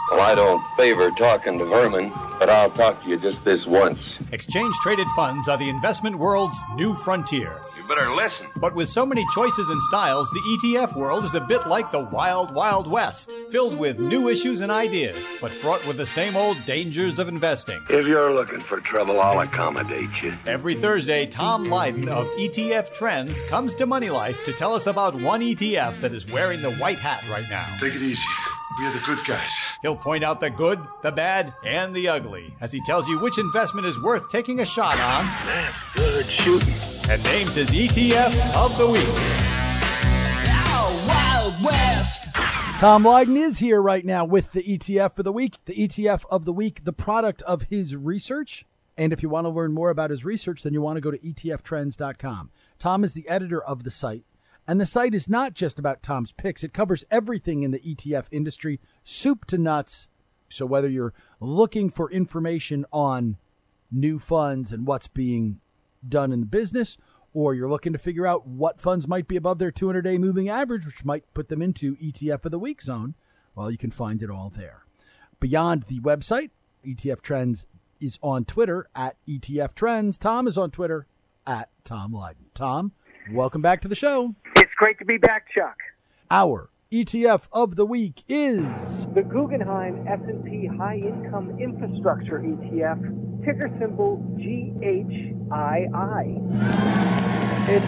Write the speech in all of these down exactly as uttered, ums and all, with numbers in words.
Well, I don't favor talking to vermin, but I'll talk to you just this once. Exchange-traded funds are the investment world's new frontier. You better listen. But with so many choices and styles, the E T F world is a bit like the wild, wild west, filled with new issues and ideas, but fraught with the same old dangers of investing. If you're looking for trouble, I'll accommodate you. Every Thursday, Tom Lydon of E T F Trends comes to Money Life to tell us about one E T F that is wearing the white hat right now. Take it easy. We are the good guys. He'll point out the good, the bad, and the ugly as he tells you which investment is worth taking a shot on. That's good shooting. And names his E T F of the week. Oh, Wild West. Tom Lydon is here right now with the E T F for the week. The E T F of the week, the product of his research. And if you want to learn more about his research, then you want to go to E T F trends dot com. Tom is the editor of the site. And the site is not just about Tom's picks. It covers everything in the E T F industry, soup to nuts. So whether you're looking for information on new funds and what's being done in the business, or you're looking to figure out what funds might be above their two hundred day moving average, which might put them into E T F of the week zone, well, you can find it all there. Beyond the website, E T F Trends is on Twitter at E T F Trends. Tom is on Twitter at Tom Lydon. Tom, welcome back to the show. It's great to be back, Chuck. Our E T F of the week is the Guggenheim S and P High Income Infrastructure E T F, ticker symbol G H I I. It's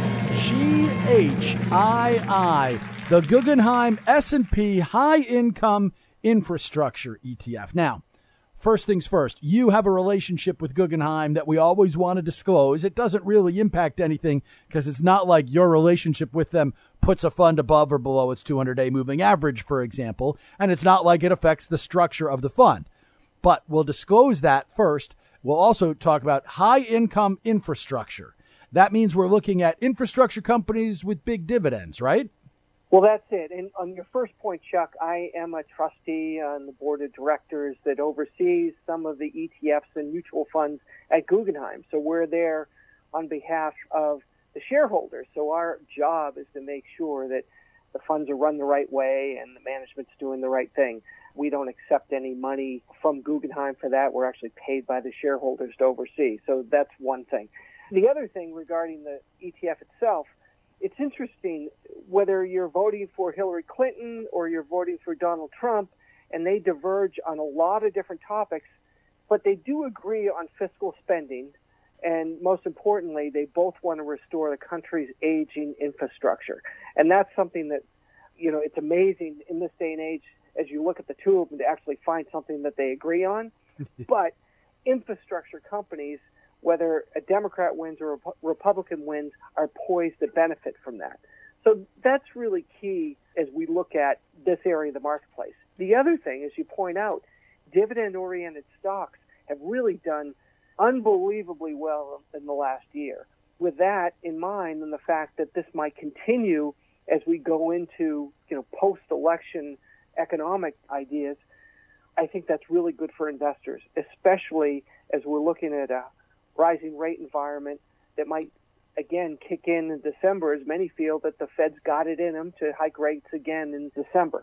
G H I I, the Guggenheim S and P High Income Infrastructure E T F. Now, first things first, you have a relationship with Guggenheim that we always want to disclose. It doesn't really impact anything because it's not like your relationship with them puts a fund above or below its two hundred day moving average, for example, and it's not like it affects the structure of the fund. But we'll disclose that first. We'll also talk about high income infrastructure. That means we're looking at infrastructure companies with big dividends, right? Well, that's it. And on your first point, Chuck, I am a trustee on the board of directors that oversees some of the E T Fs and mutual funds at Guggenheim. So we're there on behalf of the shareholders. So our job is to make sure that the funds are run the right way and the management's doing the right thing. We don't accept any money from Guggenheim for that. We're actually paid by the shareholders to oversee. So that's one thing. The other thing regarding the E T F itself, it's interesting whether you're voting for Hillary Clinton or you're voting for Donald Trump, and they diverge on a lot of different topics, but they do agree on fiscal spending, and most importantly, they both want to restore the country's aging infrastructure. And that's something that, you know, it's amazing in this day and age as you look at the two of them to actually find something that they agree on. But infrastructure companies, whether a Democrat wins or a Republican wins, are poised to benefit from that. So that's really key as we look at this area of the marketplace. The other thing, as you point out, dividend-oriented stocks have really done unbelievably well in the last year. With that in mind, and the fact that this might continue as we go into, you know, post-election economic ideas, I think that's really good for investors, especially as we're looking at a rising rate environment that might, again, kick in in December, as many feel that the Fed's got it in them to hike rates again in December.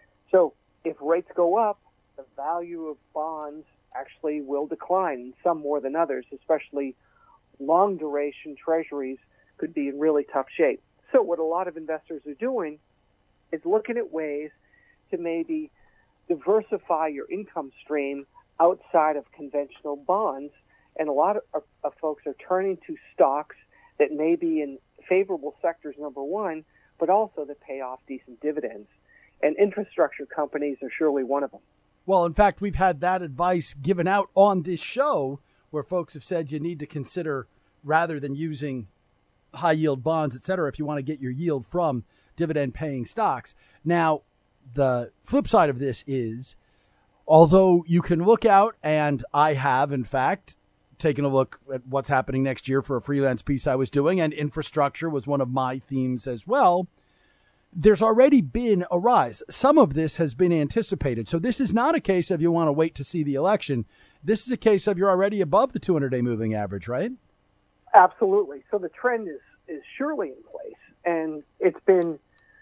So if rates go up, the value of bonds actually will decline, some more than others, especially long-duration treasuries could be in really tough shape. So what a lot of investors are doing is looking at ways to maybe diversify your income stream outside of conventional bonds. And a lot of, of, of folks are turning to stocks that may be in favorable sectors, number one, but also that pay off decent dividends. And infrastructure companies are surely one of them. Well, in fact, we've had that advice given out on this show where folks have said you need to consider, rather than using high yield bonds, et cetera, if you want to get your yield from dividend paying stocks. Now, the flip side of this is, although you can look out, and I have, in fact, taken a look at what's happening next year for a freelance piece I was doing, and infrastructure was one of my themes as well, there's already been a rise. Some of this has been anticipated. So this is not a case of you want to wait to see the election. This is a case of you're already above the two hundred day moving average, right? Absolutely. So the trend is, is surely in place, and it's been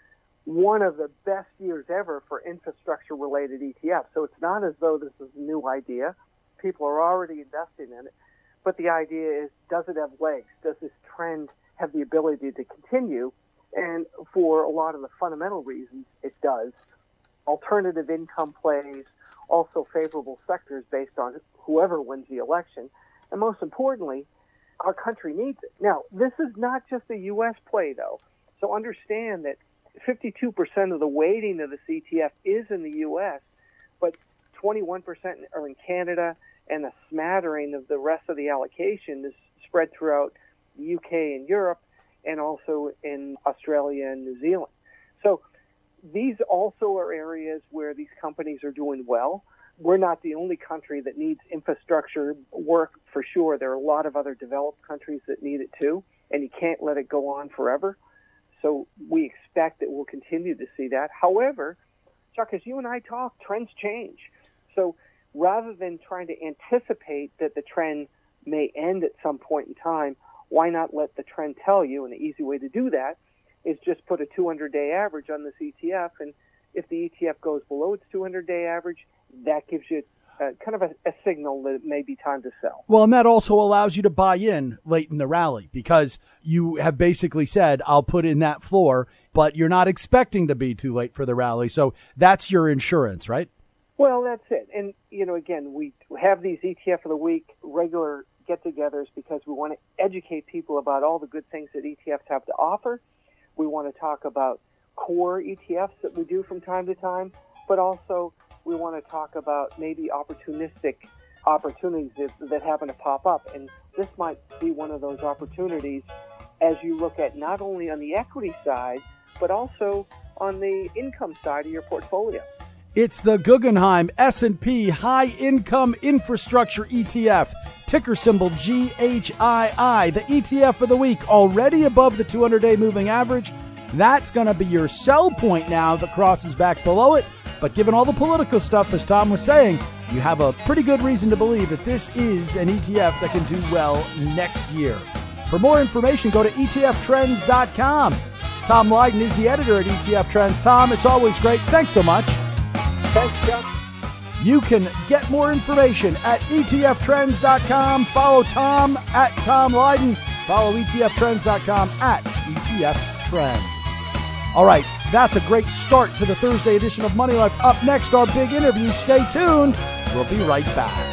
one of the best years ever for infrastructure-related E T Fs. So it's not as though this is a new idea. People are already investing in it. But the idea is, does it have legs? Does this trend have the ability to continue? And for a lot of the fundamental reasons, it does. Alternative income plays, also favorable sectors based on whoever wins the election. And most importantly, our country needs it. Now, this is not just a U S play, though. So understand that fifty-two percent of the weighting of the C T F is in the U S, but twenty-one percent are in Canada, and a smattering of the rest of the allocation is spread throughout the U K and Europe, and also in Australia and New Zealand. So these also are areas where these companies are doing well. We're not the only country that needs infrastructure work, for sure. There are a lot of other developed countries that need it too, and you can't let it go on forever. So we expect that we'll continue to see that. However, Chuck, as you and I talk, trends change. So rather than trying to anticipate that the trend may end at some point in time, why not let the trend tell you? And the easy way to do that is just put a two hundred day average on this E T F, and if the E T F goes below its two hundred day average, that gives you uh, kind of a, a signal that it may be time to sell. Well, and that also allows you to buy in late in the rally, because you have basically said, I'll put in that floor, but you're not expecting to be too late for the rally. So that's your insurance, right? Well, that's it. And, you know, again, we have these E T F of the week regular get-togethers because we want to educate people about all the good things that E T Fs have to offer. We want to talk about core E T Fs that we do from time to time, but also we want to talk about maybe opportunistic opportunities that, that happen to pop up. And this might be one of those opportunities as you look at not only on the equity side, but also on the income side of your portfolio. It's the Guggenheim S and P High Income Infrastructure E T F, ticker symbol G H I I. The E T F of the week, already above the two hundred day moving average. That's going to be your sell point now that crosses back below it. But given all the political stuff, as Tom was saying, you have a pretty good reason to believe that this is an E T F that can do well next year. For more information, go to E T F trends dot com. Tom Lydon is the editor at E T F Trends. Tom, it's always great. Thanks so much. Thanks, Chuck. You can get more information at E T F trends dot com. Follow Tom at Tom Lydon. Follow E T F trends dot com at E T F Trends. All right, that's a great start to the Thursday edition of Money Life. Up next, our big interview. Stay tuned. We'll be right back.